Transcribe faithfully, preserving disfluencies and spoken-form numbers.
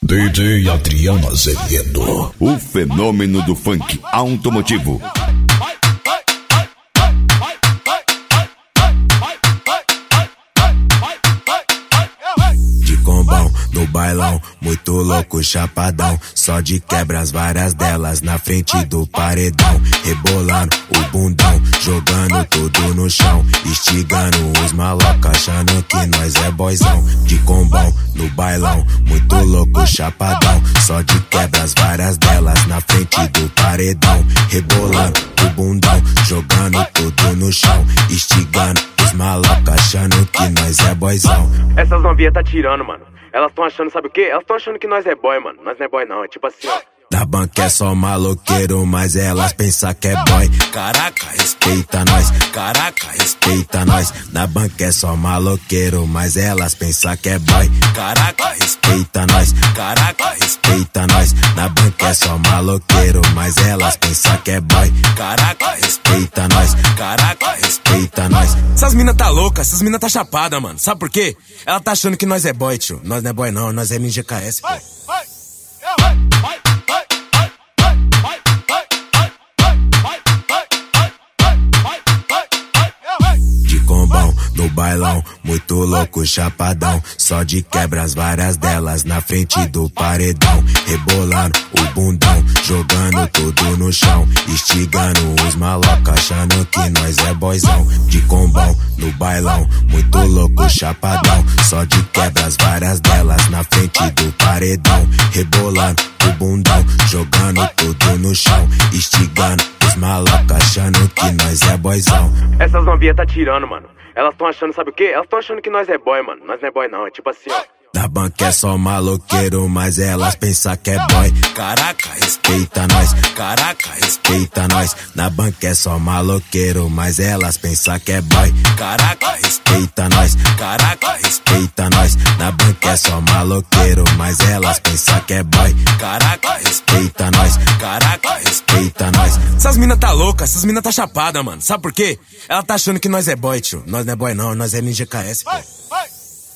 D J Adriano Azevedo, o fenômeno do funk automotivo. De combão, no bailão, muito louco, chapadão. Só de quebras, várias delas na frente do paredão. Rebolando o bundão, jogando tudo no chão. Instigando os malocas, achando que nós é boizão. De combão, no bailão, muito louco, chapadão. Só de quebras, várias delas na frente do paredão. Rebolando o bundão, jogando tudo no chão. Instigando os malocas, achando que nós é boizão. Essas novinhas tá tirando, mano. Elas tão achando, sabe o quê? Elas tão achando que nós é boy, mano. Nós não é boy não, é tipo assim, ó. Da banca é só maloqueiro, mas elas pensam que é boy. Caraca, respeita nós, caraca, respeita nós. Na banca é só maloqueiro, mas elas pensam que é boy. Caraca, respeita nós, caraca, respeita nós. Na banca é só maloqueiro, mas elas pensam que é boy. Caraca, respeita nós, caraca, respeita nós. Essas mina tá louca, essas mina tá chapada, mano. Sabe por quê? Ela tá achando que nós é boy, tio. Nós não é boy não, nós é M G K S, pô. No bailão, muito louco, chapadão. Só de quebras, várias delas na frente do paredão. Rebolando o bundão, jogando tudo no chão. Instigando os malocas, achando que nós é boizão. De combão, no bailão, muito louco, chapadão. Só de quebras, várias delas na frente do paredão. Rebolando o bundão, jogando tudo no chão. Instigando os malocas, achando que nós é boizão. Essas novinhas tá tirando, mano. Elas tão achando, sabe o quê? Elas tão achando que nós é boy, mano. Nós não é boy não, é tipo assim, ó. Da banca é só maloqueiro, mas elas pensam que é boy. Caraca, respeita nós, caraca, respeita nós. Na banca é só maloqueiro, mas elas pensam que é boy. Caraca, respeita nós, caraca, respeita nós. Na banca é só maloqueiro, mas elas pensam que é boy. Caraca, respeita nós, caraca, respeita nós. Essas mina tá louca, essas mina tá chapada, mano. Sabe por quê? Ela tá achando que nós é boy, tio. Nós não é boy não, nós é M G K S, pô.